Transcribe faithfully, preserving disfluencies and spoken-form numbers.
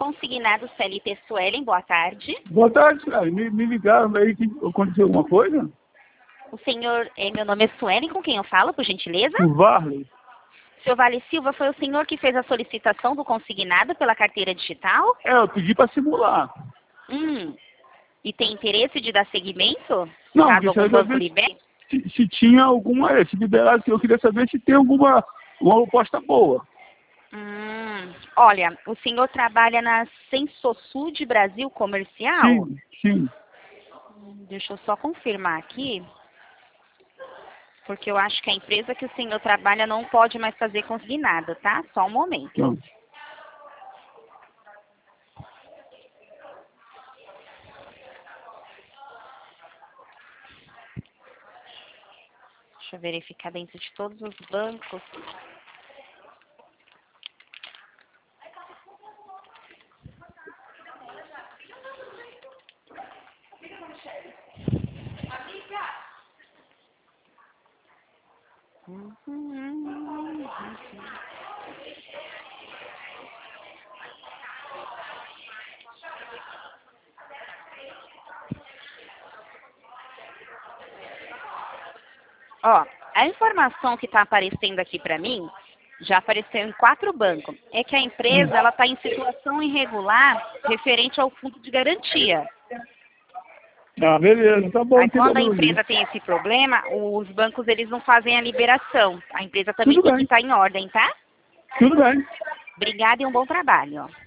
Consignado C L T Suelen, boa tarde. Boa tarde, cara. Me, me ligaram aí que aconteceu alguma coisa? O senhor, é, meu nome é Suelen, com quem eu falo, por gentileza? O Varley. Seu Vale Silva, foi o senhor que fez a solicitação do consignado pela carteira digital? É, eu pedi para simular. Hum. E tem interesse de dar seguimento? Não, Caso porque algum se, banco libere? se, se tinha alguma, é, se liberasse, eu queria saber se tem alguma uma proposta boa. Hum. Olha, o senhor trabalha na Sensosud Brasil Comercial? Sim, sim. Deixa eu só confirmar aqui. Porque eu acho que a empresa que o senhor trabalha não pode mais fazer consignado, tá? Só um momento. Não. Deixa eu verificar dentro de todos os bancos. Uhum. Ó, a informação que está aparecendo aqui para mim, já apareceu em quatro bancos, é que a empresa ela está em situação irregular referente ao fundo de garantia. Ah, beleza, tá bom. Aí Tem quando a problema. empresa tem esse problema, os bancos eles não fazem a liberação. A empresa também Tudo tem bem. que estar em ordem, tá? Tudo bem. Obrigada e um bom trabalho.